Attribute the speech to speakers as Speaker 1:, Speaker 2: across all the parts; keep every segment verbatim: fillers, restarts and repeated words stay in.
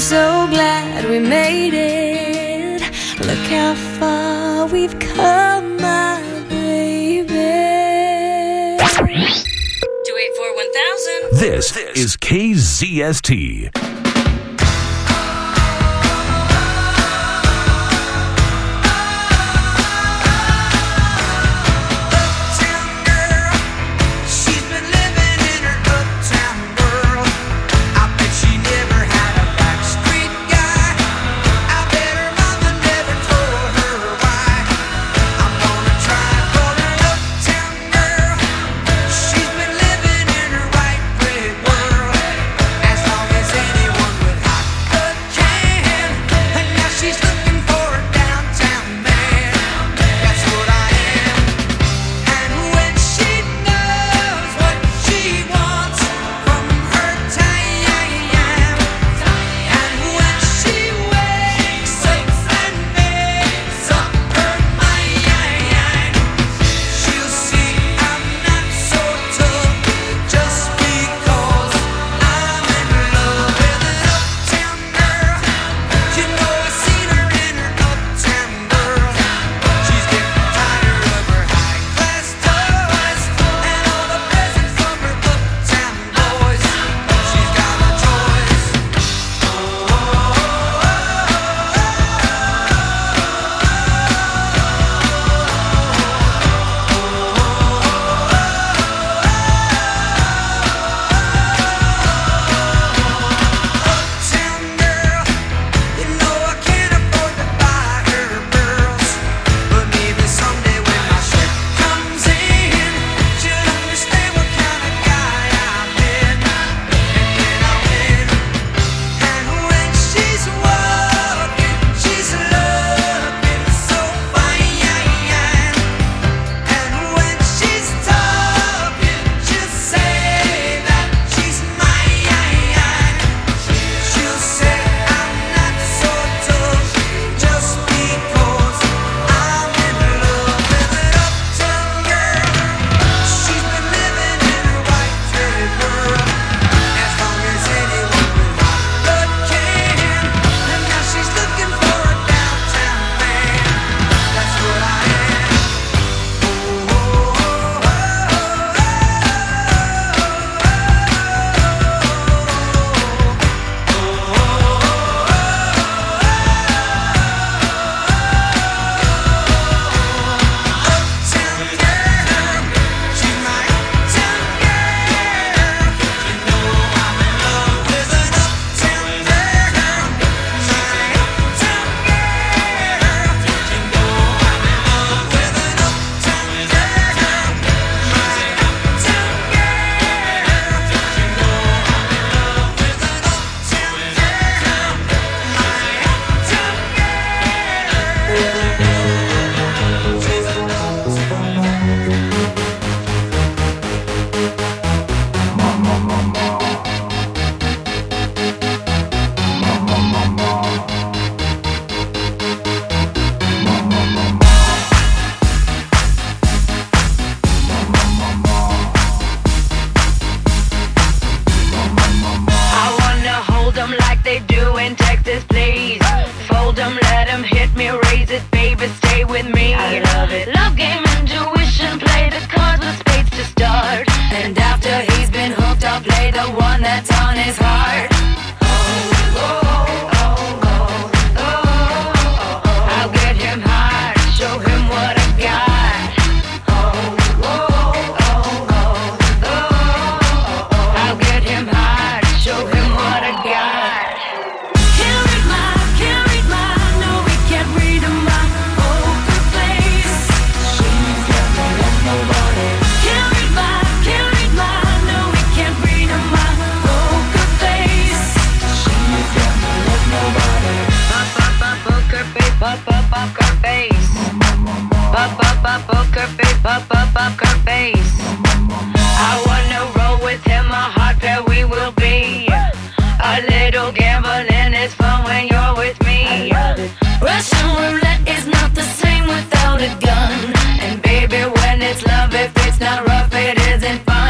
Speaker 1: so glad we made it. Look how far we've come, my baby.
Speaker 2: two eight four one thousand.
Speaker 3: This is K Z S T.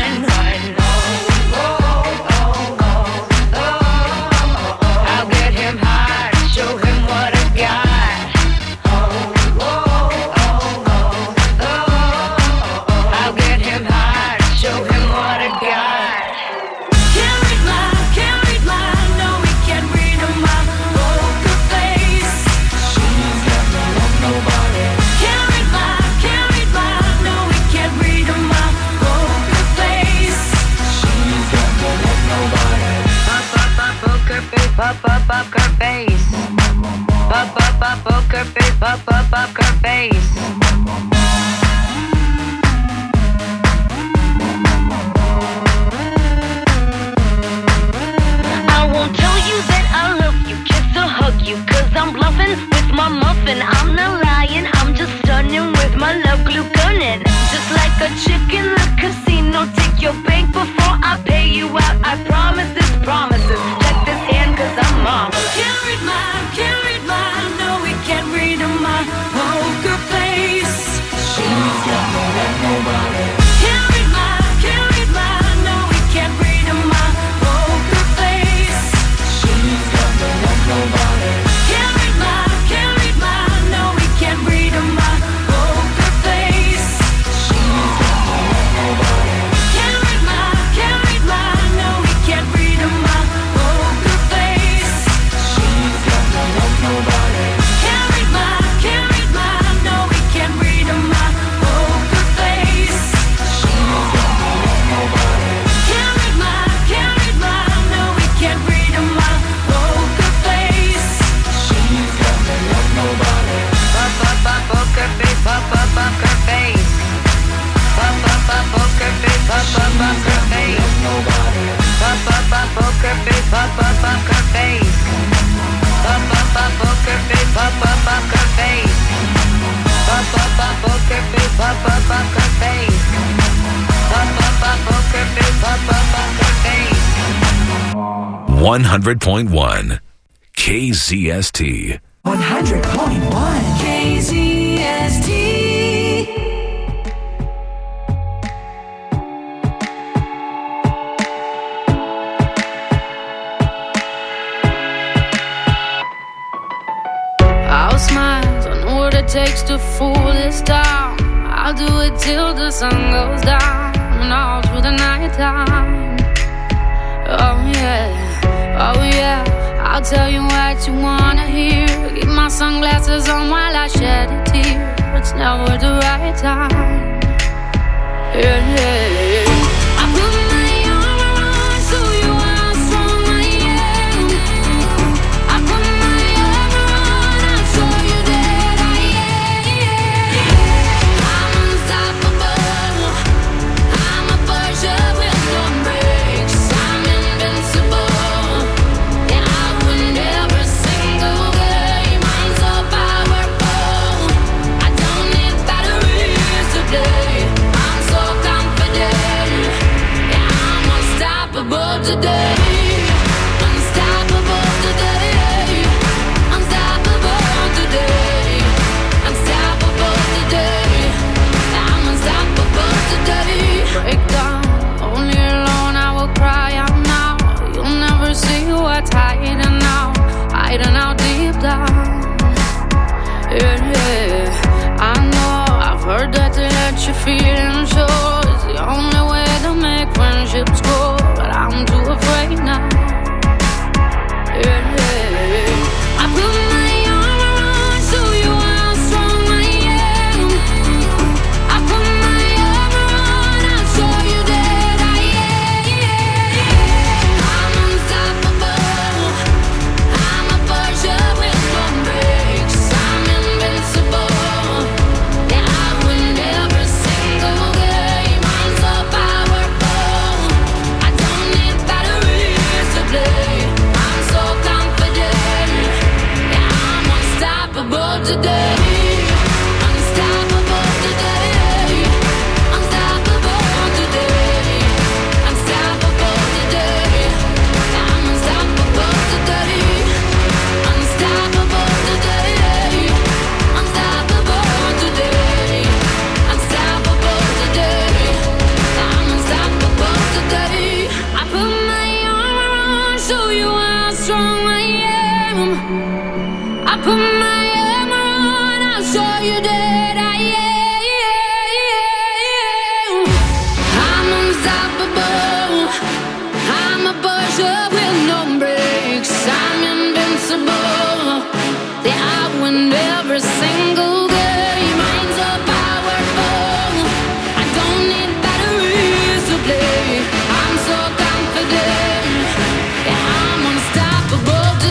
Speaker 4: I'll get him
Speaker 2: pop up poker face. Pop up up poker face, pop up poker face. I won't tell you that I love you, kiss or hug you, cause I'm bluffing with my muffin. I'm not lying, I'm just stunning with my love glue gunning. Just like a chick in the casino, take your bank before I pay you out. I promise this promises. Check this hand cause I'm mom. Can't read mine, can't read mine. No, we can't read my poker face. She's got no love, nobody. Can't read mine, can't read mine. No, we can't read my poker face. She's got no love, nobody. Can't read mine, can't read mine. No, we can't read my poker face. She's got no love, nobody. Can't read mine, can't read mine. No, we can't read my poker face. She's got no love, nobody. Can't read mine, can't read mine. No, we can't read my poker face. She's got no love, nobody. Can't read mine, can't read mine. No, we can't read my poker face. She's got no love, nobody. Pop up up poker face, pop up poker face. Pop up up poker face, pop up poker face. Pop up up poker face, pop up poker face. Pop up up poker face, pop up poker face. Pop up up poker face, pop up poker face. Pop up up poker face, pop up poker face.
Speaker 3: one hundred point one K Z S T.
Speaker 4: one hundred point one
Speaker 1: K Z S T.
Speaker 5: I'll smile, I know what it takes to fool this town. I'll do it till the sun goes down and all through the night time. Oh yeah, oh yeah, I'll tell you what you wanna hear. Keep my sunglasses on while I shed a tear. It's never the right time. Yeah, yeah, yeah. I put my arm around so you how strong I am. I put my arm around, I'll show you that I am. I'm unstoppable. I'm a Porsche with no brakes. I'm invincible. Yeah, I win every single game. I'm so powerful. I don't need batteries today. I'm so confident. Yeah, I'm unstoppable today. Unstoppable today. Unstoppable today. Unstoppable today. I'm unstoppable today. Break down, only alone I will cry out now. You'll never see what's hiding out, hiding out deep down. Yeah, yeah. I know, I've heard that to let your feelings show is the only way to make friendships grow, but I'm too afraid now. Yeah, yeah. I put my arm around so you how strong I am. I put my arm around, I'll show you that I am. I'm unstoppable. I'm a Porsche with no brakes. I'm invincible. Yeah, I win every single game. I'm so powerful. I don't need batteries to play. I'm so confident. Yeah, I'm unstoppable today. Unstoppable today. Unstoppable today. Unstoppable today. I'm unstoppable today. Unstoppable today. Unstoppable today. Unstoppable today. I'm unstoppable today. I put my arm around, show you how strong I am. I put my arm around, I'll show you that I am. I'm unstoppable. I'm a Porsche with no brakes. I'm invincible. Yeah, I win every single game. I'm so powerful. I don't need batteries to play. I'm so confident. Yeah, I'm unstoppable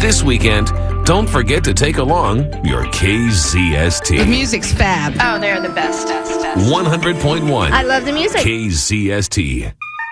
Speaker 3: This weekend, don't forget to take along your K Z S T.
Speaker 6: The music's fab.
Speaker 7: Oh, they're the best.
Speaker 3: one hundred point one.
Speaker 7: I love the music.
Speaker 3: K Z S T.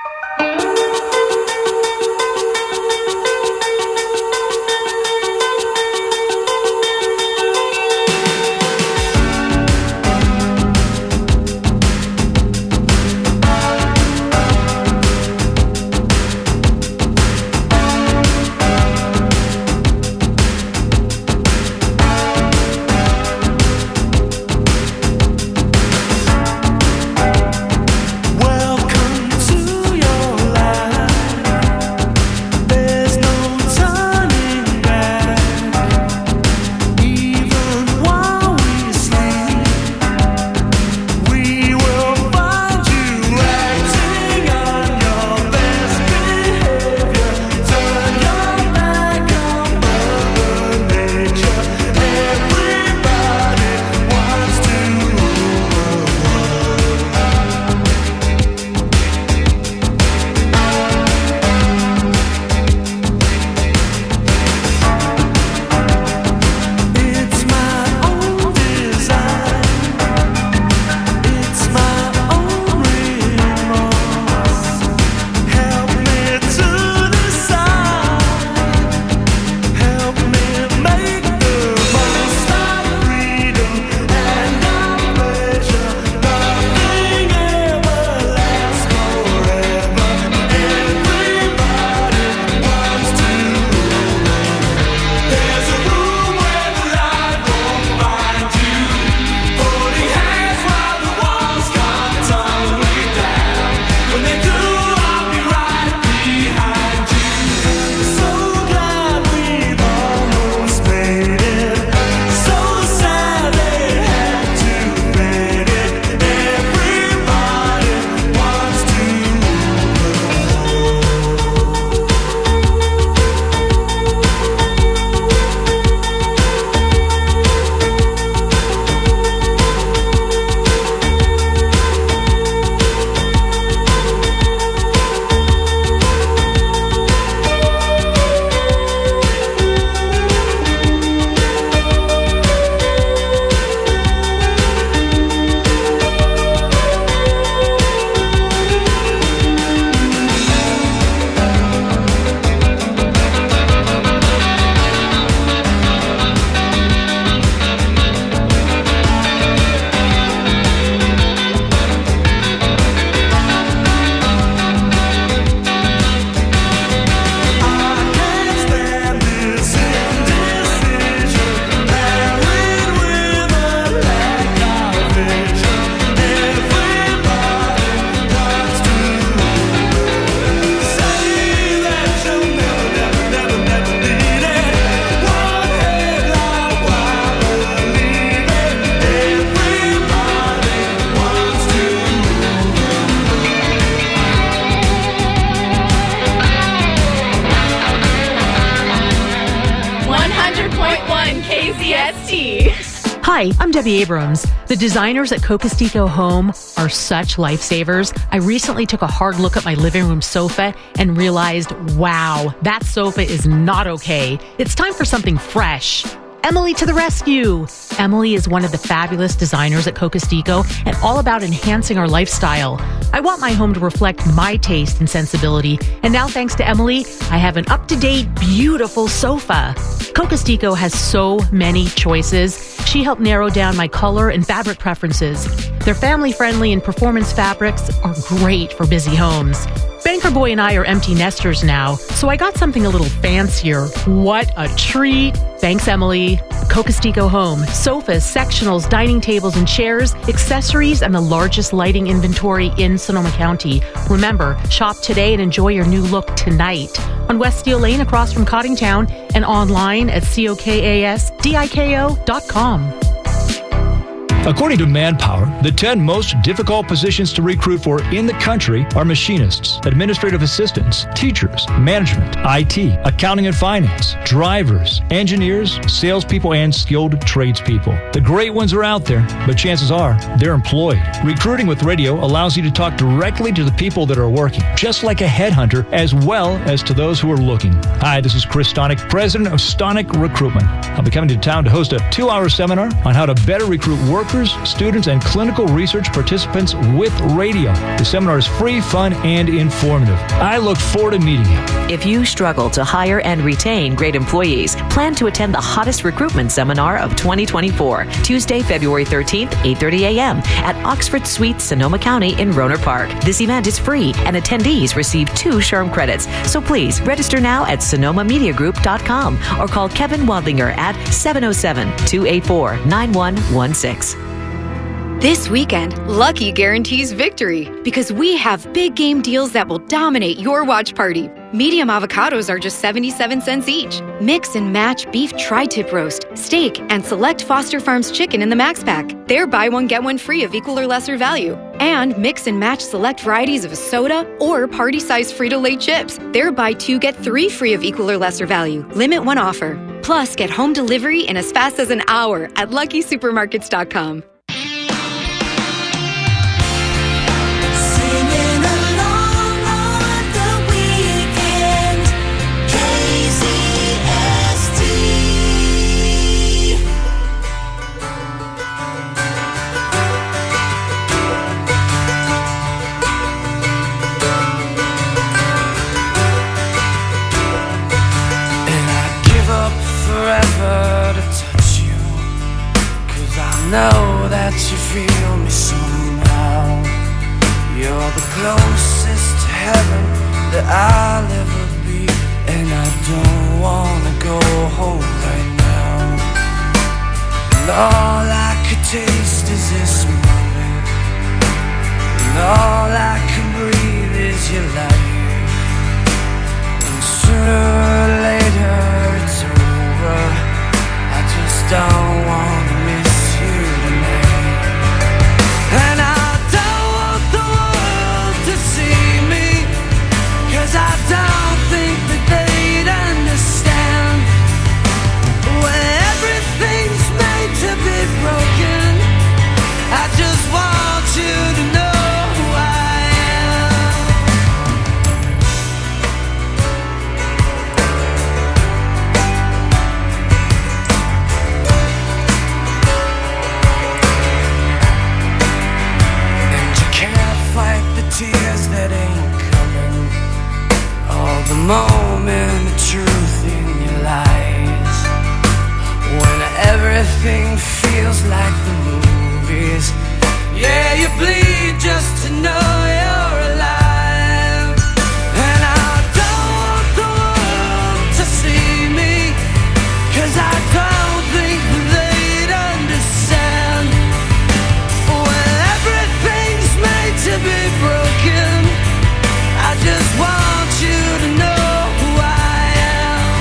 Speaker 8: Hi, I'm Debbie Abrams. The designers at Cocostiko Home are such lifesavers. I recently took a hard look at my living room sofa and realized, wow, that sofa is not okay. It's time for something fresh. Emily to the rescue. Emily is one of the fabulous designers at Cocostiko and all about enhancing our lifestyle. I want my home to reflect my taste and sensibility. And now, thanks to Emily, I have an up-to-date, beautiful sofa. Cocostiko has so many choices. She helped narrow down my color and fabric preferences. Their family-friendly and performance fabrics are great for busy homes. Banker Boy and I are empty nesters now, so I got something a little fancier. What a treat. Thanks, Emily. Cocostiko Home. Sofas, sectionals, dining tables, and chairs, accessories, and the largest lighting inventory in Sonoma County. Remember, shop today and enjoy your new look tonight. On West Steel Lane across from Cottingtown and online at cokasdiko dot com.
Speaker 6: According to Manpower, the ten most difficult positions to recruit for in the country are machinists, administrative assistants, teachers, management, I T, accounting and finance, drivers, engineers, salespeople, and skilled tradespeople. The great ones are out there, but chances are they're employed. Recruiting with radio allows you to talk directly to the people that are working, just like a headhunter, as well as to those who are looking. Hi, this is Chris Stonick, president of Stonick Recruitment. I'll be coming to town to host a two-hour seminar on how to better recruit workers, students, and clinical research participants with radio. The seminar is free, fun, and informative. I look forward to meeting you.
Speaker 7: If you struggle to hire and retain great employees, plan to attend the hottest recruitment seminar of twenty twenty-four, Tuesday, February thirteenth, eight thirty a.m. at Oxford Suites, Sonoma County in Rohnert Park. This event is free, and attendees receive two SHRM credits. So please register now at sonoma media group dot com or call Kevin Wadlinger at seven oh seven, two eight four, nine one one six.
Speaker 9: This weekend, Lucky guarantees victory because we have big game deals that will dominate your watch party. Medium avocados are just seventy-seven cents each. Mix and match beef tri-tip roast, steak, and select Foster Farms chicken in the Max Pack. They're buy one, get one free of equal or lesser value. And mix and match select varieties of soda or party-sized Frito-Lay chips. They're buy two, get three free of equal or lesser value. Limit one offer. Plus, get home delivery in as fast as an hour at lucky supermarkets dot com.
Speaker 10: Know that you feel me somehow. You're the closest to heaven that I'll ever be, and I don't wanna go home right now. And all I could taste is this moment, and all I can breathe is your life. And sooner or later it's over. I just don't wanna miss. And I don't want the world to see me, 'cause I don't think that they'd understand. When everything's made to be broken, I just want you to know who I am. Tears that ain't coming, all the moment of truth in your lies. When everything feels like the movies, yeah, you bleed just to know you're alive. And I don't want the world to see me, 'cause I don't think they'd understand. When everything's made to be broken, I just want you to know who I am.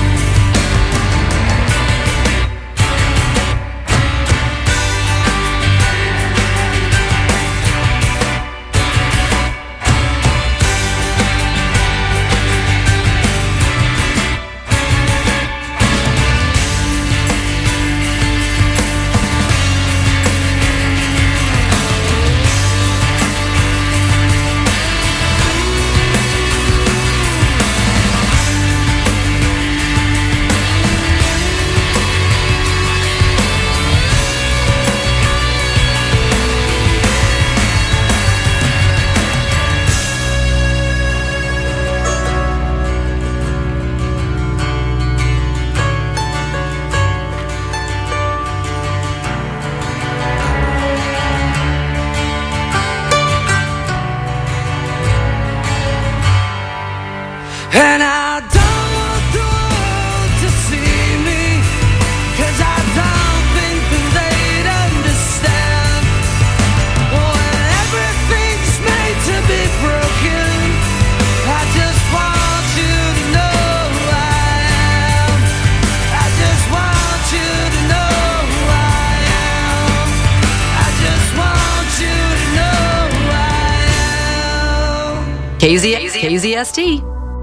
Speaker 10: And I don't want the world to see me, 'cause I don't think that they'd understand. When everything's made to be broken, I just want you to know who I am. I just want you to know who I am. I
Speaker 7: K Z, K Z S T.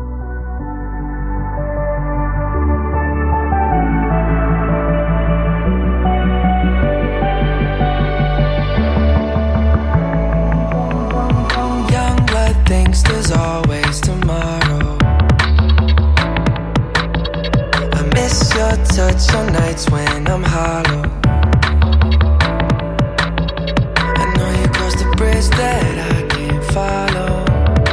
Speaker 10: Young blood thinks there's always tomorrow. I miss your touch on nights when I'm hollow. I know you crossed the bridge that I can't follow.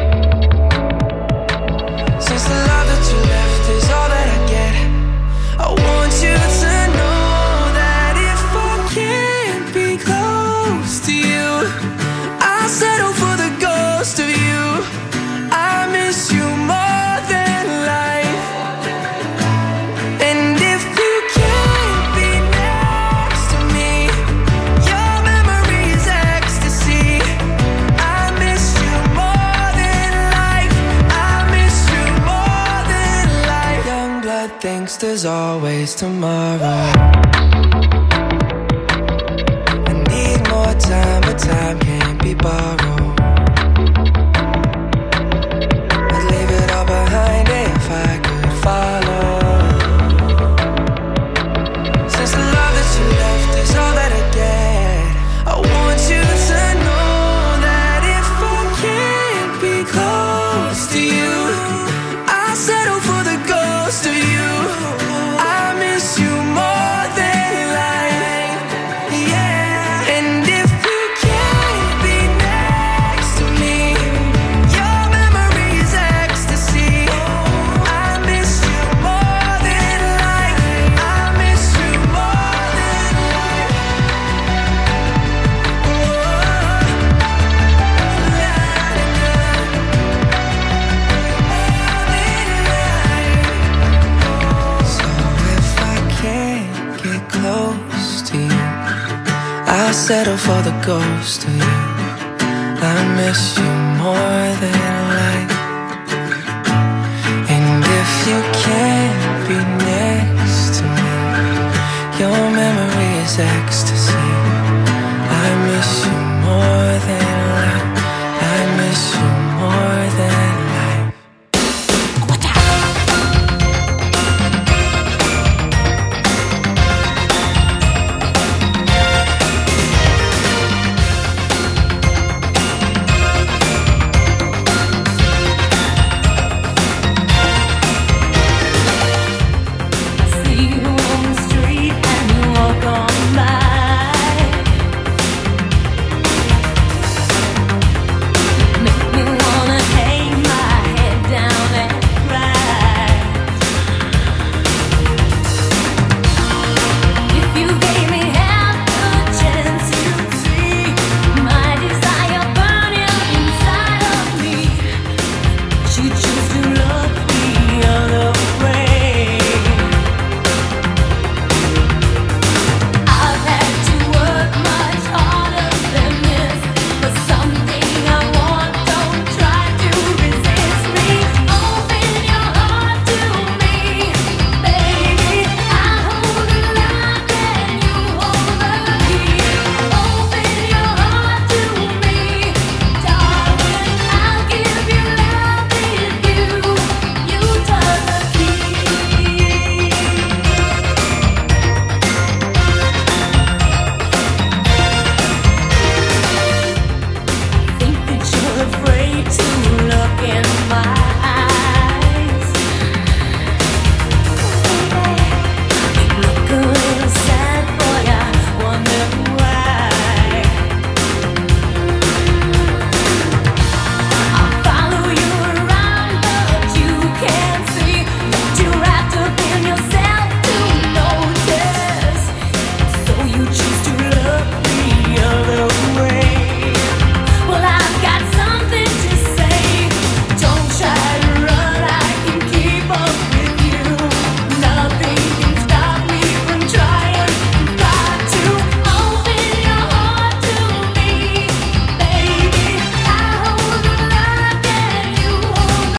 Speaker 10: Since the love that you left is all that I get, I want you to know that if I can't be close to you, I'll settle for the ghost of you. I miss you more than life. And if you can't be next to me, your memory is ecstasy. I miss you more than life. I miss you more than life. Young blood thinks there's always tomorrow. I need more time, but time can't be borrowed. I'd leave it all behind if I could follow. Since the love that you left is all that I get, I want you to know that if I can't be close to you, I'll settle for the ghost of you. I miss you more than life, yeah. And if you can't be next to me, your memory is ecstasy. I miss you more than life. I miss you more than life. So if I can't get close to you, I'll settle for the ghost of you. I miss you more than life.